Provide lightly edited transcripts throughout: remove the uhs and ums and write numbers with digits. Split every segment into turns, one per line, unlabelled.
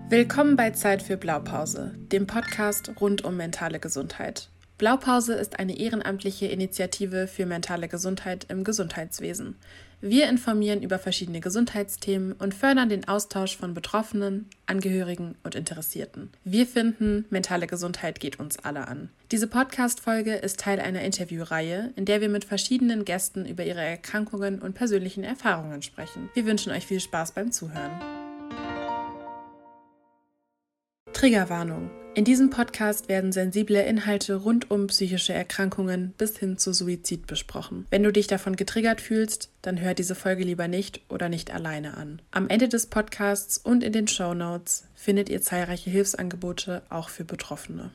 Willkommen bei Zeit für Blaupause, dem Podcast rund um mentale Gesundheit. Blaupause ist eine ehrenamtliche Initiative für mentale Gesundheit im Gesundheitswesen. Wir informieren über verschiedene Gesundheitsthemen und fördern den Austausch von Betroffenen, Angehörigen und Interessierten. Wir finden, mentale Gesundheit geht uns alle an. Diese Podcast-Folge ist Teil einer Interviewreihe, in der wir mit verschiedenen Gästen über ihre Erkrankungen und persönlichen Erfahrungen sprechen. Wir wünschen euch viel Spaß beim Zuhören. Triggerwarnung. In diesem Podcast werden sensible Inhalte rund um psychische Erkrankungen bis hin zu Suizid besprochen. Wenn du dich davon getriggert fühlst, dann hör diese Folge lieber nicht oder nicht alleine an. Am Ende des Podcasts und in den Shownotes findet ihr zahlreiche Hilfsangebote auch für Betroffene.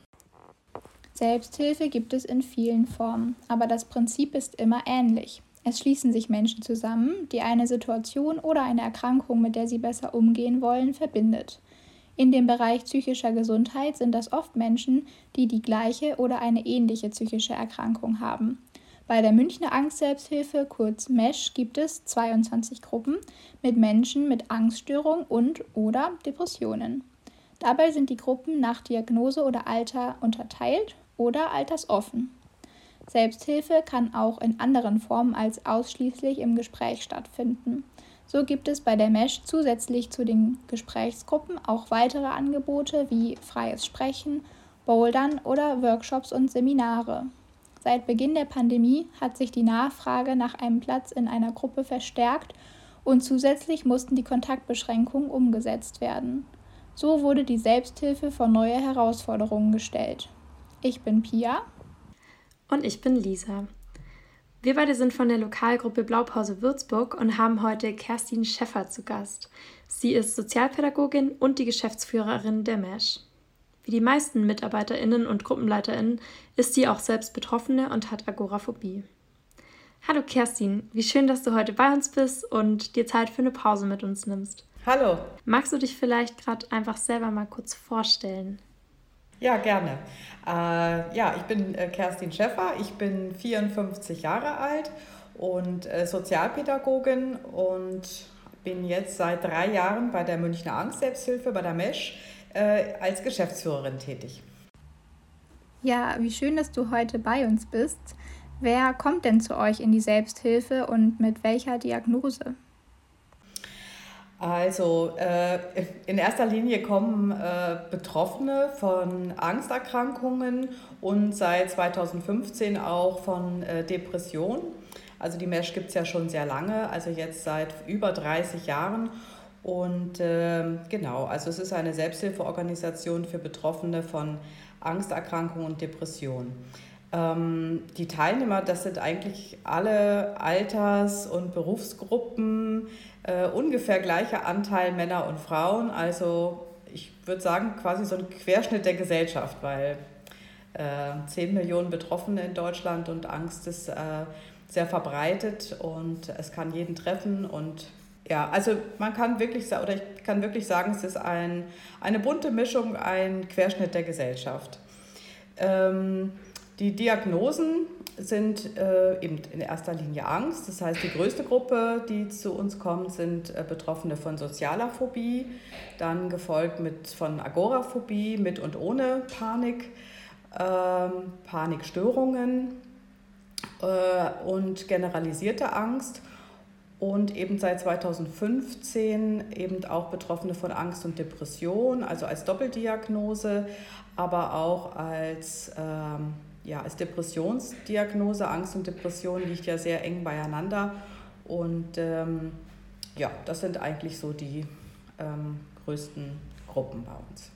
Selbsthilfe gibt es in vielen Formen, aber das Prinzip ist immer ähnlich. Es schließen sich Menschen zusammen, die eine Situation oder eine Erkrankung, mit der sie besser umgehen wollen, verbindet. In dem Bereich psychischer Gesundheit sind das oft Menschen, die die gleiche oder eine ähnliche psychische Erkrankung haben. Bei der Münchner Angst-Selbsthilfe, kurz MESH, gibt es 22 Gruppen mit Menschen mit Angststörung und/oder Depressionen. Dabei sind die Gruppen nach Diagnose oder Alter unterteilt oder altersoffen. Selbsthilfe kann auch in anderen Formen als ausschließlich im Gespräch stattfinden. So gibt es bei der MESH zusätzlich zu den Gesprächsgruppen auch weitere Angebote wie freies Sprechen, Bouldern oder Workshops und Seminare. Seit Beginn der Pandemie hat sich die Nachfrage nach einem Platz in einer Gruppe verstärkt und zusätzlich mussten die Kontaktbeschränkungen umgesetzt werden. So wurde die Selbsthilfe vor neue Herausforderungen gestellt. Ich bin Pia.
Und ich bin Lisa. Wir beide sind von der Lokalgruppe Blaupause Würzburg und haben heute Kerstin Schäffer zu Gast. Sie ist Sozialpädagogin und die Geschäftsführerin der MESH. Wie die meisten MitarbeiterInnen und GruppenleiterInnen ist sie auch selbst Betroffene und hat Agoraphobie. Hallo Kerstin, wie schön, dass du heute bei uns bist und dir Zeit für eine Pause mit uns nimmst.
Hallo.
Magst du dich vielleicht gerade einfach selber mal kurz vorstellen?
Ja, gerne. Ich bin Kerstin Schäffer, ich bin 54 Jahre alt und Sozialpädagogin und bin jetzt seit 3 Jahren bei der Münchner Angst-Selbsthilfe, bei der MESH, als Geschäftsführerin tätig.
Ja, wie schön, dass du heute bei uns bist. Wer kommt denn zu euch in die Selbsthilfe und mit welcher Diagnose?
Also in erster Linie kommen Betroffene von Angsterkrankungen und seit 2015 auch von Depressionen. Also die MESH gibt es ja schon sehr lange, also jetzt seit über 30 Jahren. Und also es ist eine Selbsthilfeorganisation für Betroffene von Angsterkrankungen und Depressionen. Die Teilnehmer, das sind eigentlich alle Alters- und Berufsgruppen, ungefähr gleicher Anteil Männer und Frauen. Also ich würde sagen quasi so ein Querschnitt der Gesellschaft, weil 10 Millionen Betroffene in Deutschland und Angst ist sehr verbreitet und es kann jeden treffen. Und ja, also man kann wirklich sagen, oder ich kann wirklich sagen, es ist eine bunte Mischung, ein Querschnitt der Gesellschaft. Die Diagnosen sind eben in erster Linie Angst. Das heißt, die größte Gruppe, die zu uns kommt, sind Betroffene von sozialer Phobie, dann gefolgt von Agoraphobie, mit und ohne Panik, Panikstörungen und generalisierte Angst. Und eben seit 2015 eben auch Betroffene von Angst und Depression, also als Doppeldiagnose, aber auch als Depressionsdiagnose. Angst und Depression liegt ja sehr eng beieinander. Und das sind eigentlich so die größten Gruppen bei uns.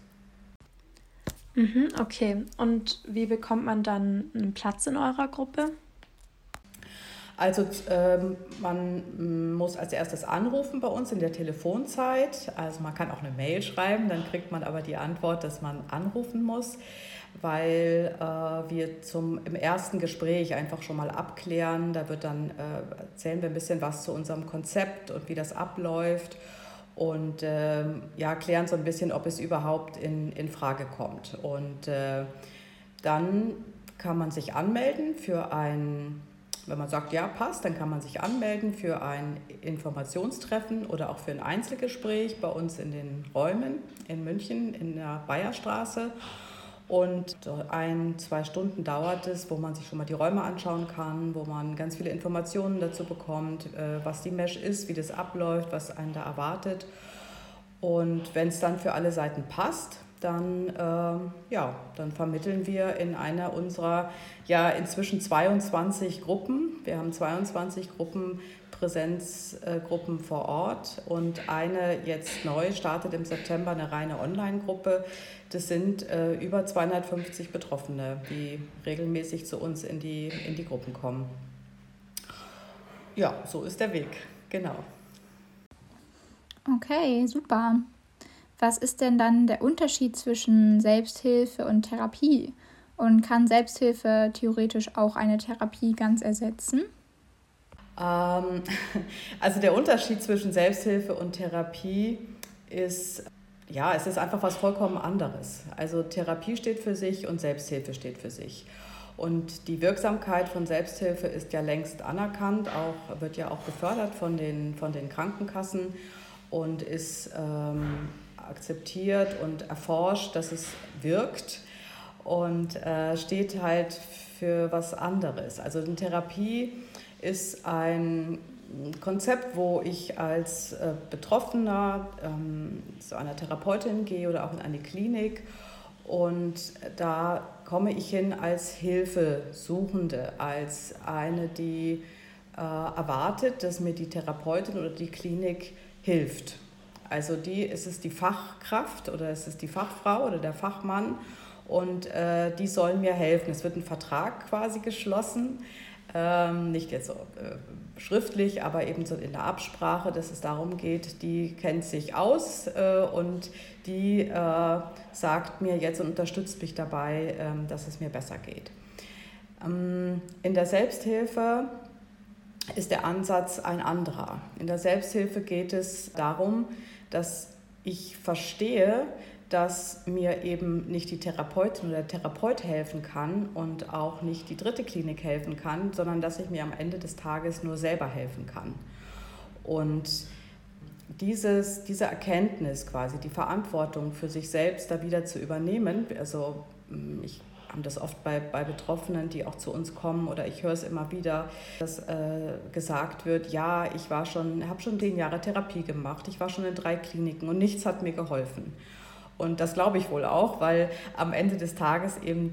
Okay, und wie bekommt man dann einen Platz in eurer Gruppe?
Also man muss als erstes anrufen bei uns in der Telefonzeit. Also man kann auch eine Mail schreiben, dann kriegt man aber die Antwort, dass man anrufen muss, weil wir im ersten Gespräch einfach schon mal abklären. Da erzählen wir ein bisschen was zu unserem Konzept und wie das abläuft und klären so ein bisschen, ob es überhaupt in Frage kommt. Und dann kann man sich anmelden für ein Wenn man sagt, ja, passt, dann kann man sich anmelden für ein Informationstreffen oder auch für ein Einzelgespräch bei uns in den Räumen in München in der Bayerstraße. Und 1-2 Stunden dauert es, wo man sich schon mal die Räume anschauen kann, wo man ganz viele Informationen dazu bekommt, was die Mesh ist, wie das abläuft, was einen da erwartet. Und wenn es dann für alle Seiten passt, dann vermitteln wir in einer unserer inzwischen 22 Gruppen. Wir haben 22 Gruppen, Präsenzgruppen vor Ort und eine jetzt neu startet im September, eine reine Online-Gruppe. Das sind über 250 Betroffene, die regelmäßig zu uns in die Gruppen kommen. Ja, so ist der Weg, genau.
Okay, super. Was ist denn dann der Unterschied zwischen Selbsthilfe und Therapie? Und kann Selbsthilfe theoretisch auch eine Therapie ganz ersetzen?
Also der Unterschied zwischen Selbsthilfe und Therapie ist, es ist einfach was vollkommen anderes. Also Therapie steht für sich und Selbsthilfe steht für sich. Und die Wirksamkeit von Selbsthilfe ist ja längst anerkannt, wird ja auch gefördert von den Krankenkassen und ist akzeptiert und erforscht, dass es wirkt und steht halt für was anderes. Also eine Therapie ist ein Konzept, wo ich als Betroffener zu einer Therapeutin gehe oder auch in eine Klinik und da komme ich hin als Hilfesuchende, als eine, die erwartet, dass mir die Therapeutin oder die Klinik hilft. Also ist es die Fachkraft oder ist es die Fachfrau oder der Fachmann und die sollen mir helfen. Es wird ein Vertrag quasi geschlossen, nicht jetzt so schriftlich, aber eben so in der Absprache, dass es darum geht, die kennt sich aus und die sagt mir jetzt und unterstützt mich dabei, dass es mir besser geht. In der Selbsthilfe ist der Ansatz ein anderer. In der Selbsthilfe geht es darum, dass ich verstehe, dass mir eben nicht die Therapeutin oder der Therapeut helfen kann und auch nicht die dritte Klinik helfen kann, sondern dass ich mir am Ende des Tages nur selber helfen kann. Und diese Erkenntnis quasi, die Verantwortung für sich selbst da wieder zu übernehmen, also ich habe das oft bei Betroffenen, die auch zu uns kommen oder ich höre es immer wieder, dass gesagt wird, ja, ich habe schon 10 Jahre Therapie gemacht, ich war schon in 3 Kliniken und nichts hat mir geholfen. Und das glaube ich wohl auch, weil am Ende des Tages eben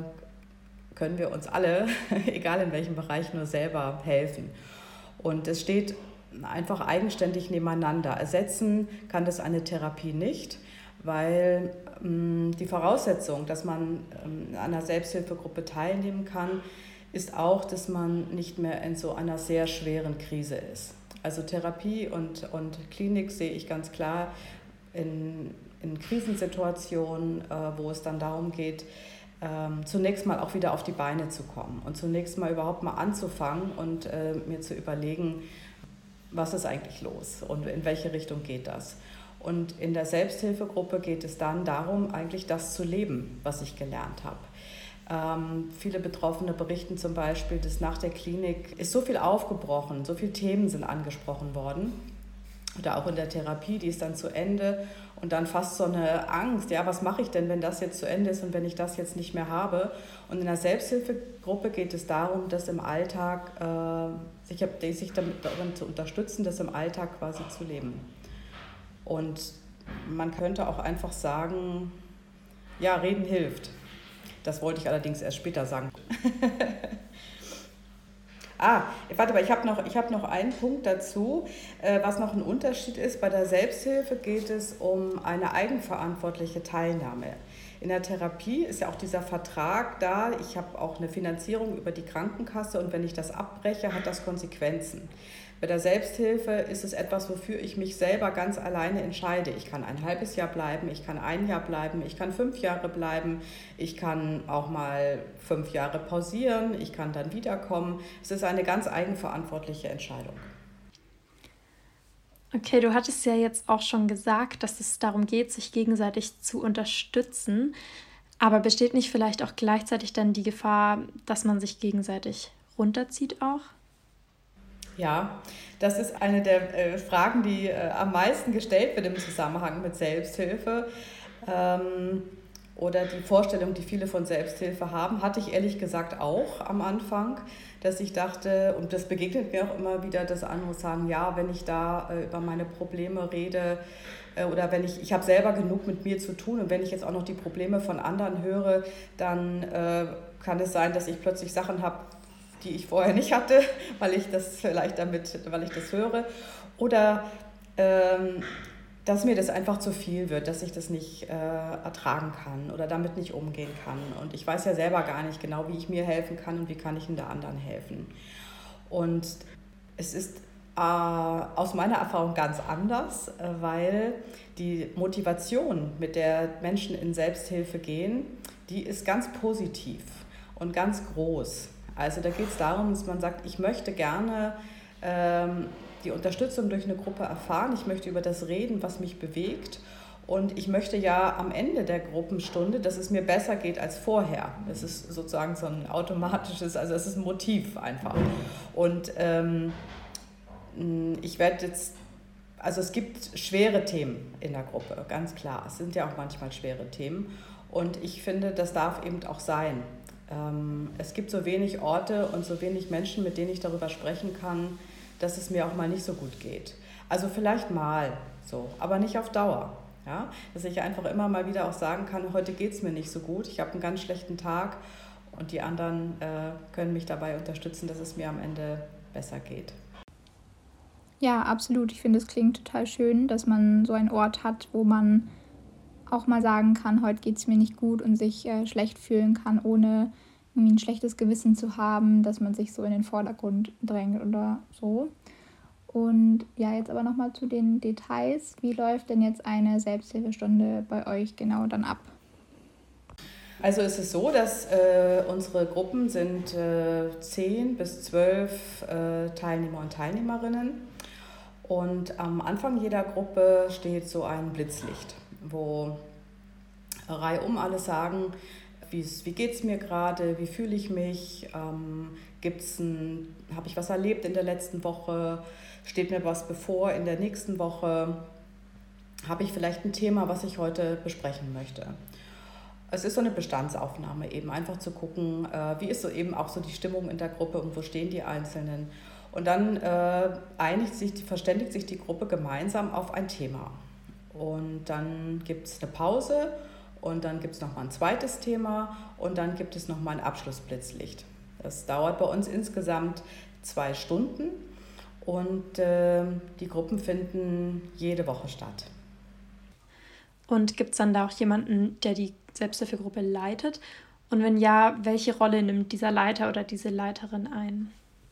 können wir uns alle, egal in welchem Bereich, nur selber helfen. Und es steht einfach eigenständig nebeneinander. Ersetzen kann das eine Therapie nicht, weil die Voraussetzung, dass man an einer Selbsthilfegruppe teilnehmen kann, ist auch, dass man nicht mehr in so einer sehr schweren Krise ist. Also Therapie und Klinik sehe ich ganz klar in Krisensituationen, wo es dann darum geht, zunächst mal auch wieder auf die Beine zu kommen und zunächst mal überhaupt mal anzufangen und mir zu überlegen, was ist eigentlich los und in welche Richtung geht das. Und in der Selbsthilfegruppe geht es dann darum, eigentlich das zu leben, was ich gelernt habe. Viele Betroffene berichten zum Beispiel, dass nach der Klinik ist so viel aufgebrochen, so viele Themen sind angesprochen worden. Oder auch in der Therapie, die ist dann zu Ende und dann fast so eine Angst, ja, was mache ich denn, wenn das jetzt zu Ende ist und wenn ich das jetzt nicht mehr habe? Und in der Selbsthilfegruppe geht es darum, dass im Alltag, sich darin zu unterstützen, das im Alltag quasi zu leben. Und man könnte auch einfach sagen, ja, reden hilft. Das wollte ich allerdings erst später sagen. Warte mal, ich habe noch einen Punkt dazu, was noch ein Unterschied ist. Bei der Selbsthilfe geht es um eine eigenverantwortliche Teilnahme. In der Therapie ist ja auch dieser Vertrag da, ich habe auch eine Finanzierung über die Krankenkasse und wenn ich das abbreche, hat das Konsequenzen. Bei der Selbsthilfe ist es etwas, wofür ich mich selber ganz alleine entscheide. Ich kann ein halbes Jahr bleiben, ich kann 1 Jahr bleiben, ich kann 5 Jahre bleiben, ich kann auch mal 5 Jahre pausieren, ich kann dann wiederkommen. Es ist eine ganz eigenverantwortliche Entscheidung.
Okay, du hattest ja jetzt auch schon gesagt, dass es darum geht, sich gegenseitig zu unterstützen. Aber besteht nicht vielleicht auch gleichzeitig dann die Gefahr, dass man sich gegenseitig runterzieht auch?
Ja, das ist eine der Fragen, die am meisten gestellt wird im Zusammenhang mit Selbsthilfe. Oder die Vorstellung, die viele von Selbsthilfe haben, hatte ich ehrlich gesagt auch am Anfang, dass ich dachte, und das begegnet mir auch immer wieder, dass andere sagen, ja, wenn ich da über meine Probleme rede oder wenn ich habe selber genug mit mir zu tun und wenn ich jetzt auch noch die Probleme von anderen höre, dann kann es sein, dass ich plötzlich Sachen habe, die ich vorher nicht hatte, weil ich das höre. Oder dass mir das einfach zu viel wird, dass ich das nicht ertragen kann oder damit nicht umgehen kann. Und ich weiß ja selber gar nicht genau, wie ich mir helfen kann und wie kann ich der anderen helfen. Und es ist aus meiner Erfahrung ganz anders, weil die Motivation, mit der Menschen in Selbsthilfe gehen, die ist ganz positiv und ganz groß. Also da geht es darum, dass man sagt, ich möchte gerne die Unterstützung durch eine Gruppe erfahren, ich möchte über das reden, was mich bewegt und ich möchte ja am Ende der Gruppenstunde, dass es mir besser geht als vorher. Das ist sozusagen so ein automatisches, also es ist ein Motiv einfach. Und ich werde jetzt, also es gibt schwere Themen in der Gruppe, ganz klar. Es sind ja auch manchmal schwere Themen und ich finde, das darf eben auch sein. Es gibt so wenig Orte und so wenig Menschen, mit denen ich darüber sprechen kann, dass es mir auch mal nicht so gut geht. Also vielleicht mal so, aber nicht auf Dauer. Ja? Dass ich einfach immer mal wieder auch sagen kann, heute geht es mir nicht so gut, ich habe einen ganz schlechten Tag und die anderen können mich dabei unterstützen, dass es mir am Ende besser geht.
Ja, absolut. Ich finde, es klingt total schön, dass man so einen Ort hat, wo man auch mal sagen kann, heute geht es mir nicht gut und sich schlecht fühlen kann, ohne irgendwie ein schlechtes Gewissen zu haben, dass man sich so in den Vordergrund drängt oder so. Und ja, jetzt aber nochmal zu den Details. Wie läuft denn jetzt eine Selbsthilfestunde bei euch genau dann ab?
Also es ist so, dass unsere Gruppen sind 10 bis 12 Teilnehmer und Teilnehmerinnen. Und am Anfang jeder Gruppe steht so ein Blitzlicht, wo reihum alle sagen, wie geht es mir gerade, wie fühle ich mich, habe ich was erlebt in der letzten Woche, steht mir was bevor in der nächsten Woche, habe ich vielleicht ein Thema, was ich heute besprechen möchte. Es ist so eine Bestandsaufnahme eben, einfach zu gucken, wie ist so eben auch so die Stimmung in der Gruppe und wo stehen die Einzelnen. Und dann verständigt sich die Gruppe gemeinsam auf ein Thema. Und dann gibt es eine Pause und dann gibt es nochmal ein zweites Thema und dann gibt es nochmal ein Abschlussblitzlicht. Das dauert bei uns insgesamt 2 Stunden und die Gruppen finden jede Woche statt.
Und gibt es dann da auch jemanden, der die Selbsthilfegruppe leitet? Und wenn ja, welche Rolle nimmt dieser Leiter oder diese Leiterin ein?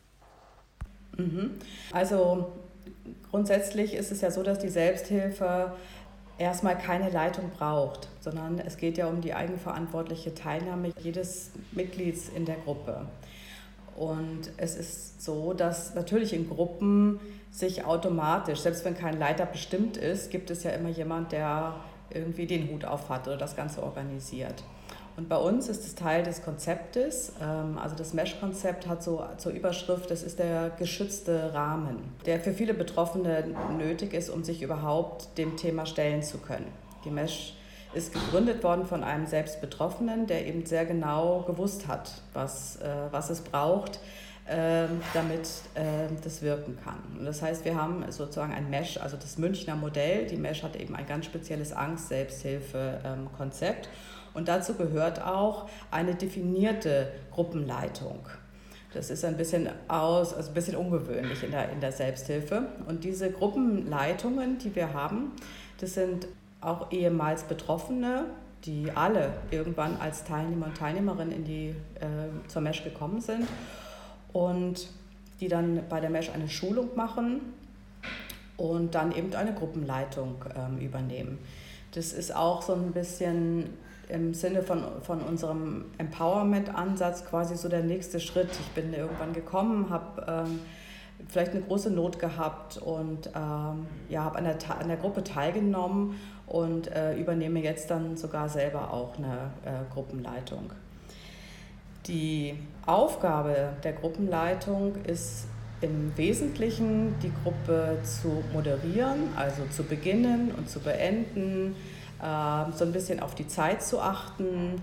Also grundsätzlich ist es ja so, dass die Selbsthilfe erstmal keine Leitung braucht, sondern es geht ja um die eigenverantwortliche Teilnahme jedes Mitglieds in der Gruppe. Und es ist so, dass natürlich in Gruppen sich automatisch, selbst wenn kein Leiter bestimmt ist, gibt es ja immer jemand, der irgendwie den Hut auf hat oder das Ganze organisiert. Und bei uns ist es Teil des Konzeptes, also das MESH-Konzept hat so zur Überschrift, das ist der geschützte Rahmen, der für viele Betroffene nötig ist, um sich überhaupt dem Thema stellen zu können. Die MESH ist gegründet worden von einem selbst Betroffenen, der eben sehr genau gewusst hat, was es braucht, damit das wirken kann. Und das heißt, wir haben sozusagen ein MESH, also das Münchner Modell. Die MESH hat eben ein ganz spezielles Angst-Selbsthilfe-Konzept. Und dazu gehört auch eine definierte Gruppenleitung. Das ist ein bisschen ungewöhnlich in der Selbsthilfe. Und diese Gruppenleitungen, die wir haben, das sind auch ehemals Betroffene, die alle irgendwann als Teilnehmer und Teilnehmerin zur MESH gekommen sind und die dann bei der MESH eine Schulung machen und dann eben eine Gruppenleitung übernehmen. Das ist auch so ein bisschen im Sinne von unserem Empowerment-Ansatz quasi so der nächste Schritt. Ich bin irgendwann gekommen, habe vielleicht eine große Not gehabt und habe an der Gruppe teilgenommen und übernehme jetzt dann sogar selber auch eine Gruppenleitung. Die Aufgabe der Gruppenleitung ist im Wesentlichen, die Gruppe zu moderieren, also zu beginnen und zu beenden, so ein bisschen auf die Zeit zu achten.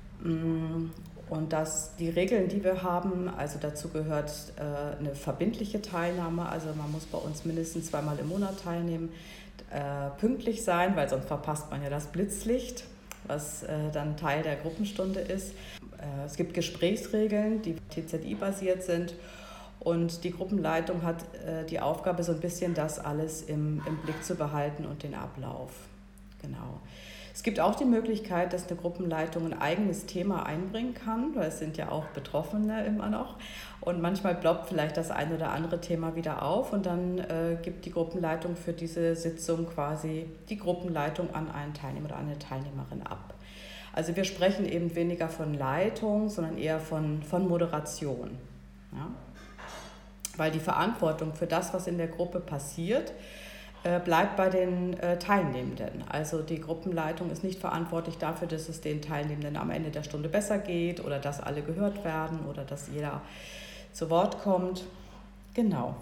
Und dass die Regeln, die wir haben, also dazu gehört eine verbindliche Teilnahme, also man muss bei uns mindestens 2-mal im Monat teilnehmen, pünktlich sein, weil sonst verpasst man ja das Blitzlicht, was dann Teil der Gruppenstunde ist. Es gibt Gesprächsregeln, die TZI-basiert sind. Und die Gruppenleitung hat die Aufgabe, so ein bisschen das alles im Blick zu behalten und den Ablauf. Genau. Es gibt auch die Möglichkeit, dass eine Gruppenleitung ein eigenes Thema einbringen kann, weil es sind ja auch Betroffene immer noch. Und manchmal ploppt vielleicht das ein oder andere Thema wieder auf und dann gibt die Gruppenleitung für diese Sitzung quasi die Gruppenleitung an einen Teilnehmer oder eine Teilnehmerin ab. Also wir sprechen eben weniger von Leitung, sondern eher von Moderation. Ja? Weil die Verantwortung für das, was in der Gruppe passiert, bleibt bei den Teilnehmenden. Also die Gruppenleitung ist nicht verantwortlich dafür, dass es den Teilnehmenden am Ende der Stunde besser geht oder dass alle gehört werden oder dass jeder zu Wort kommt. Genau.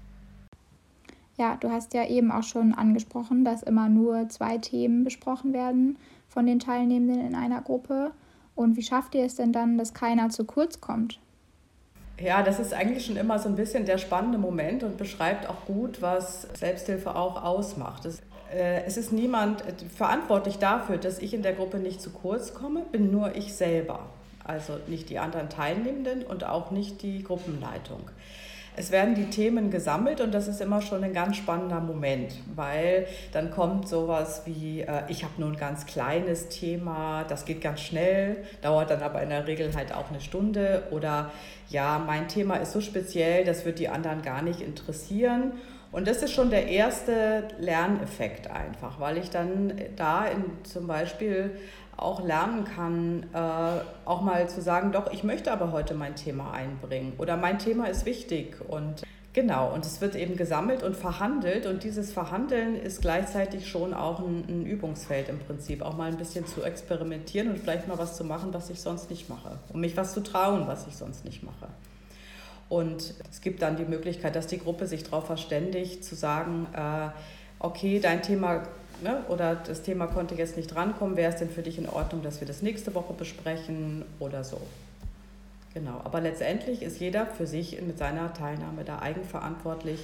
Ja, du hast ja eben auch schon angesprochen, dass immer nur 2 Themen besprochen werden von den Teilnehmenden in einer Gruppe. Und wie schafft ihr es denn dann, dass keiner zu kurz kommt?
Ja, das ist eigentlich schon immer so ein bisschen der spannende Moment und beschreibt auch gut, was Selbsthilfe auch ausmacht. Es ist niemand verantwortlich dafür, dass ich in der Gruppe nicht zu kurz komme, bin nur ich selber. Also nicht die anderen Teilnehmenden und auch nicht die Gruppenleitung. Es werden die Themen gesammelt und das ist immer schon ein ganz spannender Moment, weil dann kommt sowas wie, ich habe nur ein ganz kleines Thema, das geht ganz schnell, dauert dann aber in der Regel halt auch eine Stunde oder ja, mein Thema ist so speziell, das wird die anderen gar nicht interessieren. Und das ist schon der erste Lerneffekt einfach, weil ich dann da zum Beispiel auch lernen kann, auch mal zu sagen, doch, ich möchte aber heute mein Thema einbringen oder mein Thema ist wichtig und genau, und es wird eben gesammelt und verhandelt und dieses Verhandeln ist gleichzeitig schon auch ein Übungsfeld im Prinzip, auch mal ein bisschen zu experimentieren und vielleicht mal was zu machen, was ich sonst nicht mache und mich was zu trauen, was ich sonst nicht mache. Und es gibt dann die Möglichkeit, dass die Gruppe sich darauf verständigt, zu sagen, okay, dein Thema oder das Thema konnte jetzt nicht drankommen, wäre es denn für dich in Ordnung, dass wir das nächste Woche besprechen oder so. Genau, aber letztendlich ist jeder für sich mit seiner Teilnahme da eigenverantwortlich,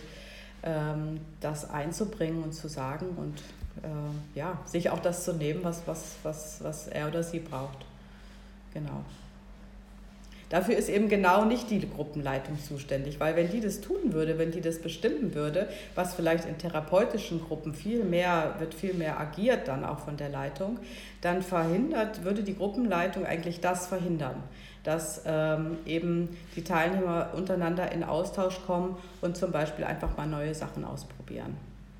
das einzubringen und zu sagen und ja, sich auch das zu nehmen, was er oder sie braucht. Genau. Dafür ist eben genau nicht die Gruppenleitung zuständig, weil wenn die das tun würde, wenn die das bestimmen würde, was vielleicht in therapeutischen Gruppen viel mehr agiert dann auch von der Leitung, dann würde die Gruppenleitung eigentlich das verhindern, dass eben die Teilnehmer untereinander in Austausch kommen und zum Beispiel einfach mal neue Sachen ausprobieren.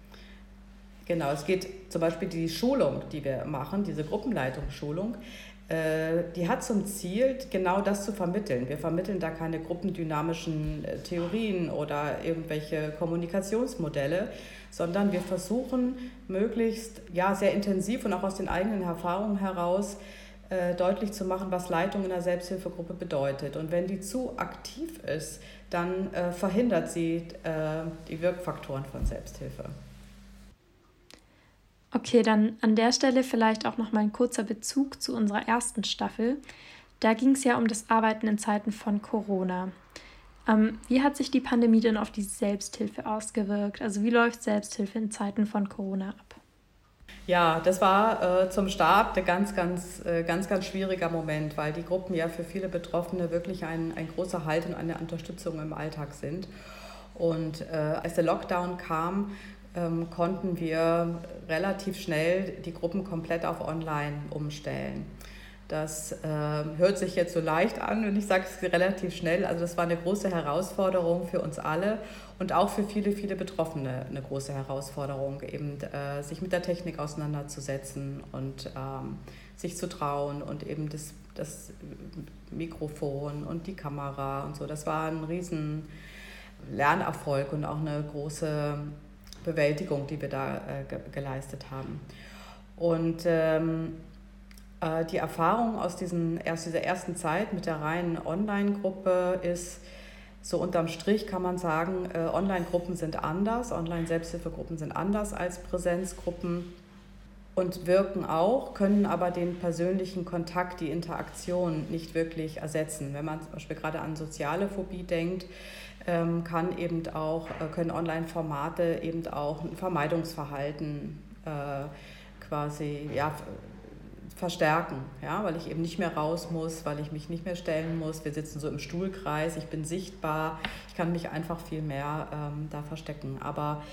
Genau, es geht zum Beispiel die Schulung, die wir machen, diese Gruppenleitungsschulung, die hat zum Ziel, genau das zu vermitteln. Wir vermitteln da keine gruppendynamischen Theorien oder irgendwelche Kommunikationsmodelle, sondern wir versuchen möglichst sehr intensiv und auch aus den eigenen Erfahrungen heraus deutlich zu machen, was Leitung in einer Selbsthilfegruppe bedeutet. Und wenn die zu aktiv ist, dann verhindert sie die Wirkfaktoren von Selbsthilfe.
Okay, dann an der Stelle vielleicht auch noch mal ein kurzer Bezug zu unserer ersten Staffel. Da ging es ja um das Arbeiten in Zeiten von Corona. Wie hat sich die Pandemie denn auf die Selbsthilfe ausgewirkt? Also wie läuft Selbsthilfe in Zeiten von Corona ab?
Ja, das war zum Start ein ganz schwieriger Moment, weil die Gruppen ja für viele Betroffene wirklich ein großer Halt und eine Unterstützung im Alltag sind. Und als der Lockdown kam, konnten wir relativ schnell die Gruppen komplett auf Online umstellen. Das hört sich jetzt so leicht an und ich sage es relativ schnell. Also das war eine große Herausforderung für uns alle und auch für viele, viele Betroffene eine große Herausforderung, eben sich mit der Technik auseinanderzusetzen und sich zu trauen und eben das Mikrofon und die Kamera und so. Das war ein riesen Lernerfolg und auch eine große Bewältigung, die wir da geleistet haben. Und Die Erfahrung aus dieser ersten Zeit mit der reinen Online-Gruppe ist, so unterm Strich kann man sagen, Online-Gruppen sind anders, Online-Selbsthilfegruppen sind anders als Präsenzgruppen und wirken auch, können aber den persönlichen Kontakt, die Interaktion nicht wirklich ersetzen. Wenn man zum Beispiel gerade an soziale Phobie denkt, können Online-Formate eben auch ein Vermeidungsverhalten verstärken, ja, weil ich eben nicht mehr raus muss, weil ich mich nicht mehr stellen muss. Wir sitzen so im Stuhlkreis, ich bin sichtbar, ich kann mich einfach viel mehr da verstecken. Aber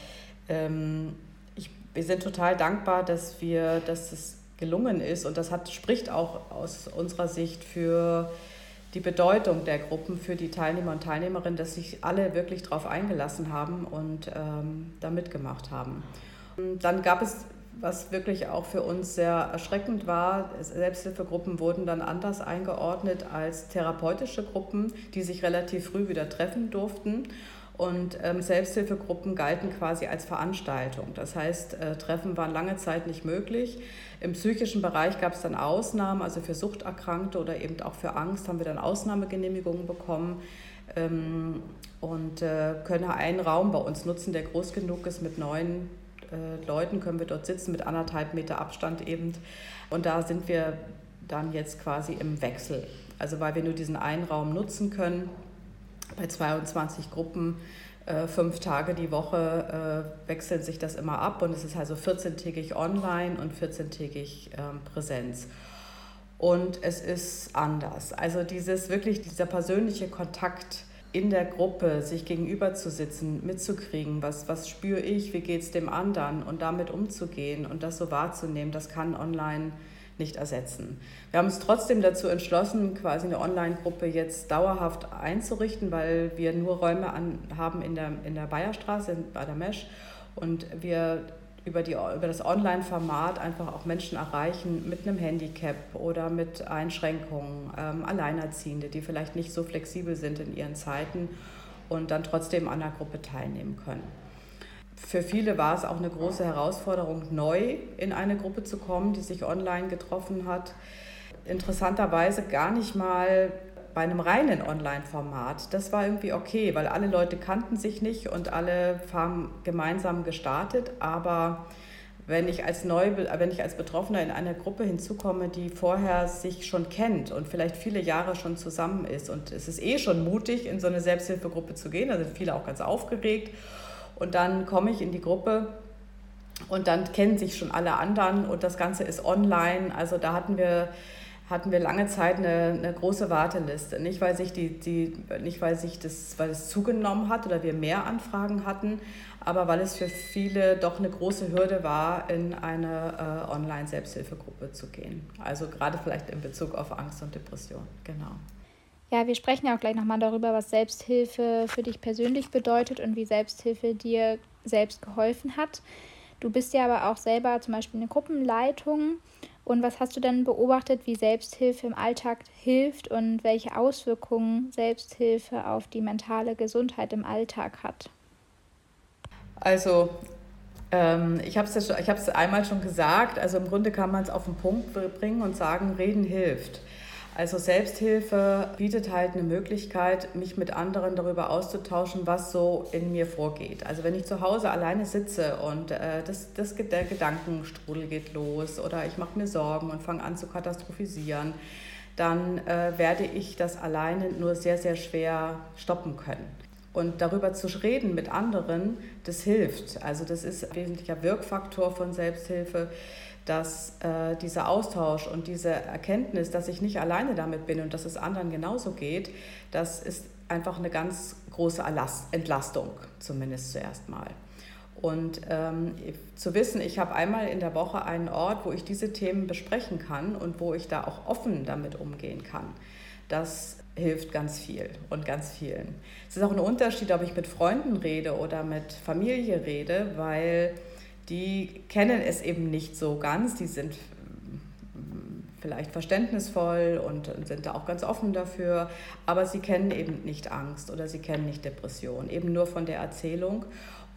wir sind total dankbar, dass es gelungen ist und das spricht auch aus unserer Sicht für die Bedeutung der Gruppen, für die Teilnehmer und Teilnehmerinnen, dass sich alle wirklich darauf eingelassen haben und da mitgemacht haben. Und dann gab es, was wirklich auch für uns sehr erschreckend war, Selbsthilfegruppen wurden dann anders eingeordnet als therapeutische Gruppen, die sich relativ früh wieder treffen durften. Und Selbsthilfegruppen galten quasi als Veranstaltung. Das heißt, Treffen waren lange Zeit nicht möglich. Im psychischen Bereich gab es dann Ausnahmen, also für Suchterkrankte oder eben auch für Angst haben wir dann Ausnahmegenehmigungen bekommen und können einen Raum bei uns nutzen, der groß genug ist. Mit 9 Leuten können wir dort sitzen, mit 1,5 Meter Abstand eben. Und da sind wir dann jetzt quasi im Wechsel. Also weil wir nur diesen einen Raum nutzen können. Bei 22 Gruppen, 5 Tage die Woche wechselt sich das immer ab und es ist also 14-tägig online und 14-tägig Präsenz. Und es ist anders. Also dieser persönliche Kontakt in der Gruppe, sich gegenüber zu sitzen, mitzukriegen, was spüre ich, wie geht es dem anderen und damit umzugehen und das so wahrzunehmen, das kann online nicht ersetzen. Wir haben uns trotzdem dazu entschlossen, quasi eine Online-Gruppe jetzt dauerhaft einzurichten, weil wir nur Räume haben in der Bayerstraße, bei der Mesch und wir über das Online-Format einfach auch Menschen erreichen mit einem Handicap oder mit Einschränkungen, Alleinerziehende, die vielleicht nicht so flexibel sind in ihren Zeiten und dann trotzdem an der Gruppe teilnehmen können. Für viele war es auch eine große Herausforderung, neu in eine Gruppe zu kommen, die sich online getroffen hat. Interessanterweise gar nicht mal bei einem reinen Online-Format. Das war irgendwie okay, weil alle Leute kannten sich nicht und alle haben gemeinsam gestartet. Aber wenn ich als Betroffener in eine Gruppe hinzukomme, die vorher sich schon kennt und vielleicht viele Jahre schon zusammen ist und es ist schon mutig, in so eine Selbsthilfegruppe zu gehen, da sind viele auch ganz aufgeregt. Und dann komme ich in die Gruppe und dann kennen sich schon alle anderen und das Ganze ist online. Also da hatten wir lange Zeit eine große Warteliste. Nicht, weil es zugenommen hat oder wir mehr Anfragen hatten, aber weil es für viele doch eine große Hürde war, in eine Online-Selbsthilfegruppe zu gehen. Also gerade vielleicht in Bezug auf Angst und Depression, genau.
Ja, wir sprechen ja auch gleich nochmal darüber, was Selbsthilfe für dich persönlich bedeutet und wie Selbsthilfe dir selbst geholfen hat. Du bist ja aber auch selber zum Beispiel eine Gruppenleitung. Und was hast du denn beobachtet, wie Selbsthilfe im Alltag hilft und welche Auswirkungen Selbsthilfe auf die mentale Gesundheit im Alltag hat?
Also ich habe es einmal schon gesagt, also im Grunde kann man es auf den Punkt bringen und sagen, Reden hilft. Also Selbsthilfe bietet halt eine Möglichkeit, mich mit anderen darüber auszutauschen, was so in mir vorgeht. Also wenn ich zu Hause alleine sitze und der Gedankenstrudel geht los oder ich mache mir Sorgen und fange an zu katastrophisieren, dann werde ich das alleine nur sehr, sehr schwer stoppen können. Und darüber zu reden mit anderen, das hilft. Also das ist ein wesentlicher Wirkfaktor von Selbsthilfe, dass dieser Austausch und diese Erkenntnis, dass ich nicht alleine damit bin und dass es anderen genauso geht, das ist einfach eine ganz große Entlastung, zumindest zuerst mal. Und zu wissen, ich habe einmal in der Woche einen Ort, wo ich diese Themen besprechen kann und wo ich da auch offen damit umgehen kann, das hilft ganz viel und ganz vielen. Es ist auch ein Unterschied, ob ich mit Freunden rede oder mit Familie rede, weil die kennen es eben nicht so ganz, die sind vielleicht verständnisvoll und sind da auch ganz offen dafür, aber sie kennen eben nicht Angst oder sie kennen nicht Depression, eben nur von der Erzählung.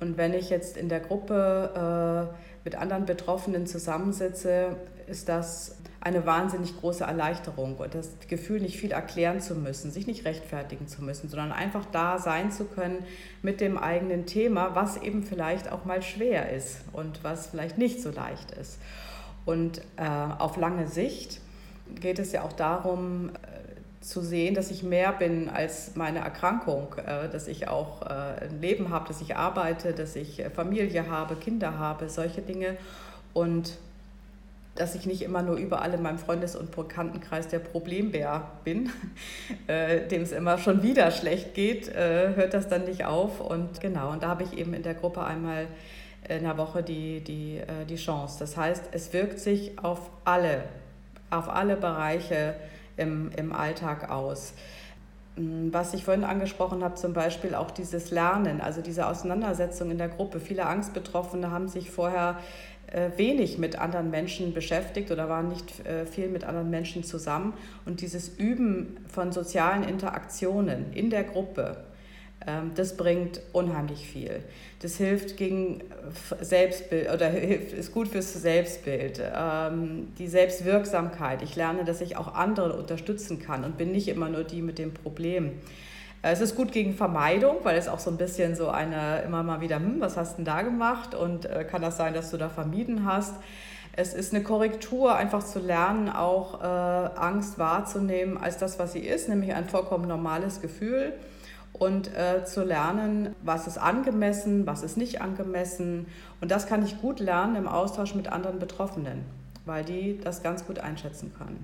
Und wenn ich jetzt in der Gruppe mit anderen Betroffenen zusammensitze, ist das eine wahnsinnig große Erleichterung und das Gefühl, nicht viel erklären zu müssen, sich nicht rechtfertigen zu müssen, sondern einfach da sein zu können mit dem eigenen Thema, was eben vielleicht auch mal schwer ist und was vielleicht nicht so leicht ist. Und auf lange Sicht geht es ja auch darum, zu sehen, dass ich mehr bin als meine Erkrankung, dass ich auch ein Leben habe, dass ich arbeite, dass ich Familie habe, Kinder habe, solche Dinge und dass ich nicht immer nur überall in meinem Freundes- und Bekanntenkreis der Problembär bin, dem es immer schon wieder schlecht geht, hört das dann nicht auf. Und genau, und da habe ich eben in der Gruppe einmal in der Woche die Chance. Das heißt, es wirkt sich auf alle Bereiche im Alltag aus. Was ich vorhin angesprochen habe, zum Beispiel auch dieses Lernen, also diese Auseinandersetzung in der Gruppe. Viele Angstbetroffene haben sich vorher wenig mit anderen Menschen beschäftigt oder waren nicht viel mit anderen Menschen zusammen. Und dieses Üben von sozialen Interaktionen in der Gruppe, das bringt unheimlich viel. Das hilft gegen Selbstbild oder ist gut fürs Selbstbild, die Selbstwirksamkeit. Ich lerne, dass ich auch andere unterstützen kann und bin nicht immer nur die mit dem Problem. Es ist gut gegen Vermeidung, weil es auch so ein bisschen so immer mal wieder, was hast du denn da gemacht und kann das sein, dass du da vermieden hast. Es ist eine Korrektur, einfach zu lernen, auch Angst wahrzunehmen als das, was sie ist, nämlich ein vollkommen normales Gefühl und zu lernen, was ist angemessen, was ist nicht angemessen. Und das kann ich gut lernen im Austausch mit anderen Betroffenen, weil die das ganz gut einschätzen können.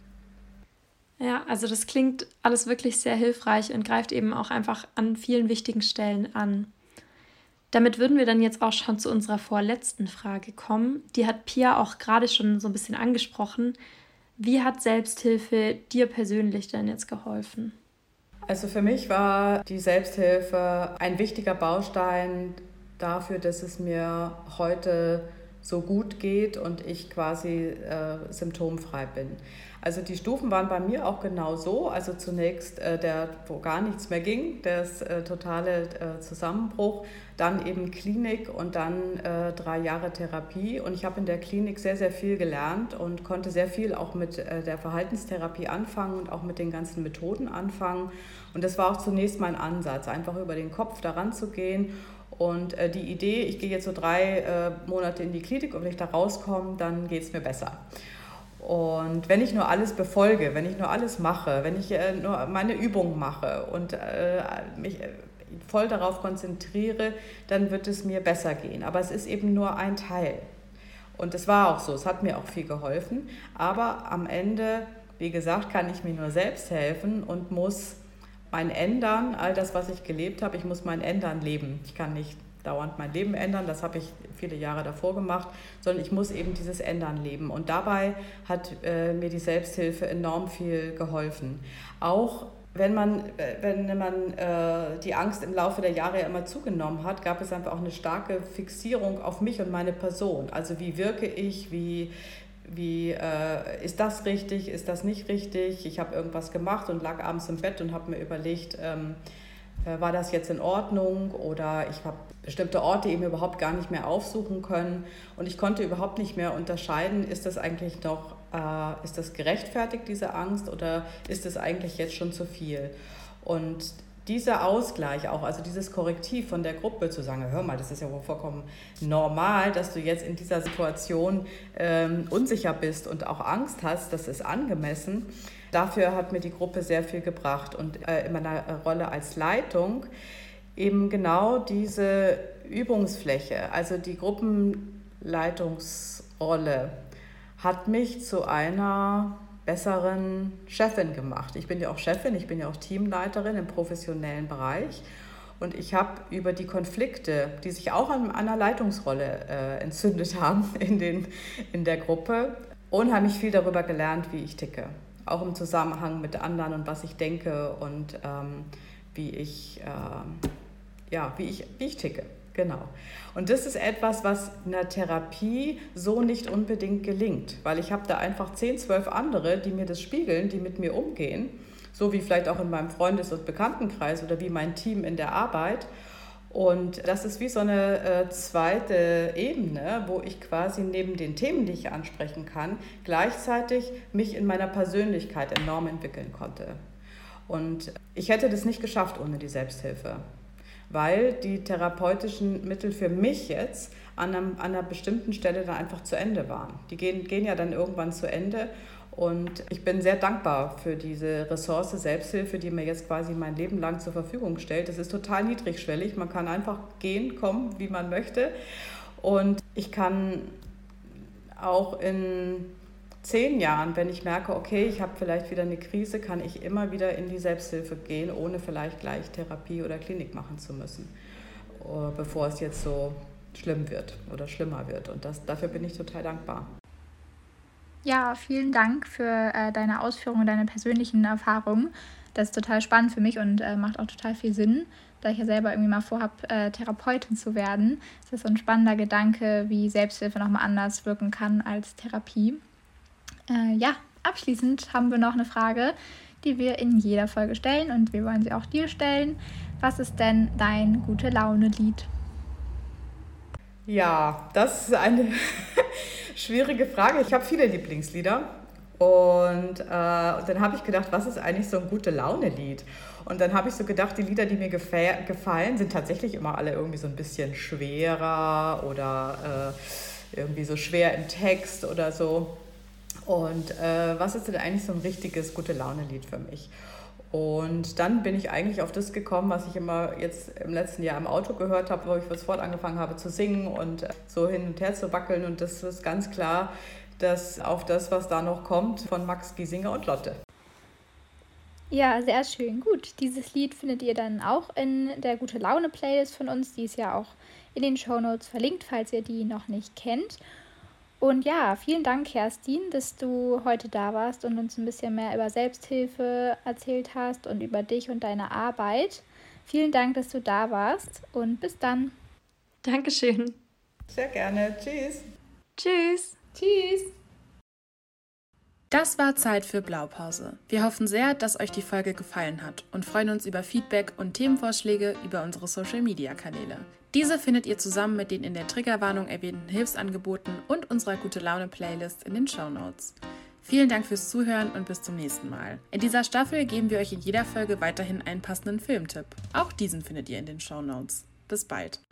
Ja, also das klingt alles wirklich sehr hilfreich und greift eben auch einfach an vielen wichtigen Stellen an. Damit würden wir dann jetzt auch schon zu unserer vorletzten Frage kommen. Die hat Pia auch gerade schon so ein bisschen angesprochen. Wie hat Selbsthilfe dir persönlich denn jetzt geholfen?
Also für mich war die Selbsthilfe ein wichtiger Baustein dafür, dass es mir heute so gut geht und ich quasi symptomfrei bin. Also die Stufen waren bei mir auch genau so. Also zunächst wo gar nichts mehr ging, das totale Zusammenbruch, dann eben Klinik und dann 3 Jahre Therapie. Und ich habe in der Klinik sehr, sehr viel gelernt und konnte sehr viel auch mit der Verhaltenstherapie anfangen und auch mit den ganzen Methoden anfangen. Und das war auch zunächst mein Ansatz, einfach über den Kopf daran zu gehen. Und die Idee, ich gehe jetzt so 3 Monate in die Klinik und wenn ich da rauskomme, dann geht es mir besser. Und wenn ich nur alles befolge, wenn ich nur alles mache, wenn ich nur meine Übungen mache und mich voll darauf konzentriere, dann wird es mir besser gehen. Aber es ist eben nur ein Teil. Und es war auch so, es hat mir auch viel geholfen. Aber am Ende, wie gesagt, kann ich mir nur selbst helfen und muss mein Ändern, all das, was ich gelebt habe, ich muss mein Ändern leben. Ich kann nicht dauernd mein Leben ändern, das habe ich viele Jahre davor gemacht, sondern ich muss eben dieses Ändern leben. Und dabei hat mir die Selbsthilfe enorm viel geholfen. Auch wenn man die Angst im Laufe der Jahre ja immer zugenommen hat, gab es einfach auch eine starke Fixierung auf mich und meine Person. Also wie wirke ich, wie ist das richtig, ist das nicht richtig? Ich habe irgendwas gemacht und lag abends im Bett und habe mir überlegt, war das jetzt in Ordnung oder ich habe bestimmte Orte eben überhaupt gar nicht mehr aufsuchen können und ich konnte überhaupt nicht mehr unterscheiden, ist das eigentlich noch, ist das gerechtfertigt, diese Angst, oder ist es eigentlich jetzt schon zu viel? Und dieser Ausgleich auch, also dieses Korrektiv von der Gruppe zu sagen, hör mal, das ist ja wohl vollkommen normal, dass du jetzt in dieser Situation unsicher bist und auch Angst hast, das ist angemessen. Dafür hat mir die Gruppe sehr viel gebracht und in meiner Rolle als Leitung eben genau diese Übungsfläche, also die Gruppenleitungsrolle hat mich zu einer besseren Chefin gemacht. Ich bin ja auch Chefin, ich bin ja auch Teamleiterin im professionellen Bereich und ich habe über die Konflikte, die sich auch an einer Leitungsrolle entzündet haben in der Gruppe, unheimlich viel darüber gelernt, wie ich ticke. Auch im Zusammenhang mit anderen und was ich denke und wie ich ticke. Genau. Und das ist etwas, was in der Therapie so nicht unbedingt gelingt, weil ich habe da einfach 10, 12 andere, die mir das spiegeln, die mit mir umgehen, so wie vielleicht auch in meinem Freundes- und Bekanntenkreis oder wie mein Team in der Arbeit. Und das ist wie so eine zweite Ebene, wo ich quasi neben den Themen, die ich ansprechen kann, gleichzeitig mich in meiner Persönlichkeit enorm entwickeln konnte. Und ich hätte das nicht geschafft ohne die Selbsthilfe, weil die therapeutischen Mittel für mich jetzt an einer bestimmten Stelle dann einfach zu Ende waren. Die gehen ja dann irgendwann zu Ende. Und ich bin sehr dankbar für diese Ressource Selbsthilfe, die mir jetzt quasi mein Leben lang zur Verfügung stellt. Das ist total niedrigschwellig. Man kann einfach gehen, kommen, wie man möchte. Und ich kann auch in 10 Jahren, wenn ich merke, okay, ich habe vielleicht wieder eine Krise, kann ich immer wieder in die Selbsthilfe gehen, ohne vielleicht gleich Therapie oder Klinik machen zu müssen, bevor es jetzt so schlimm wird oder schlimmer wird. Und dafür bin ich total dankbar.
Ja, vielen Dank für deine Ausführungen und deine persönlichen Erfahrungen. Das ist total spannend für mich und macht auch total viel Sinn, da ich ja selber irgendwie mal vorhabe, Therapeutin zu werden. Das ist so ein spannender Gedanke, wie Selbsthilfe nochmal anders wirken kann als Therapie. Abschließend haben wir noch eine Frage, die wir in jeder Folge stellen und wir wollen sie auch dir stellen. Was ist denn dein Gute-Laune-Lied?
Ja, das ist eine schwierige Frage. Ich habe viele Lieblingslieder und dann habe ich gedacht, was ist eigentlich so ein Gute-Laune-Lied? Und dann habe ich so gedacht, die Lieder, die mir gefallen, sind tatsächlich immer alle irgendwie so ein bisschen schwerer oder irgendwie so schwer im Text oder so. Und was ist denn eigentlich so ein richtiges Gute-Laune-Lied für mich? Und dann bin ich eigentlich auf das gekommen, was ich immer jetzt im letzten Jahr im Auto gehört habe, wo ich sofort angefangen habe zu singen und so hin und her zu wackeln. Und das ist ganz klar auf das, was da noch kommt, von Max Giesinger und Lotte.
Ja, sehr schön. Gut, dieses Lied findet ihr dann auch in der Gute-Laune-Playlist von uns. Die ist ja auch in den Shownotes verlinkt, falls ihr die noch nicht kennt. Und ja, vielen Dank, Kerstin, dass du heute da warst und uns ein bisschen mehr über Selbsthilfe erzählt hast und über dich und deine Arbeit. Vielen Dank, dass du da warst und bis dann.
Dankeschön.
Sehr gerne. Tschüss.
Tschüss.
Tschüss.
Das war Zeit für Blaupause. Wir hoffen sehr, dass euch die Folge gefallen hat und freuen uns über Feedback und Themenvorschläge über unsere Social-Media-Kanäle. Diese findet ihr zusammen mit den in der Triggerwarnung erwähnten Hilfsangeboten und unserer Gute-Laune-Playlist in den Shownotes. Vielen Dank fürs Zuhören und bis zum nächsten Mal. In dieser Staffel geben wir euch in jeder Folge weiterhin einen passenden Filmtipp. Auch diesen findet ihr in den Shownotes. Bis bald.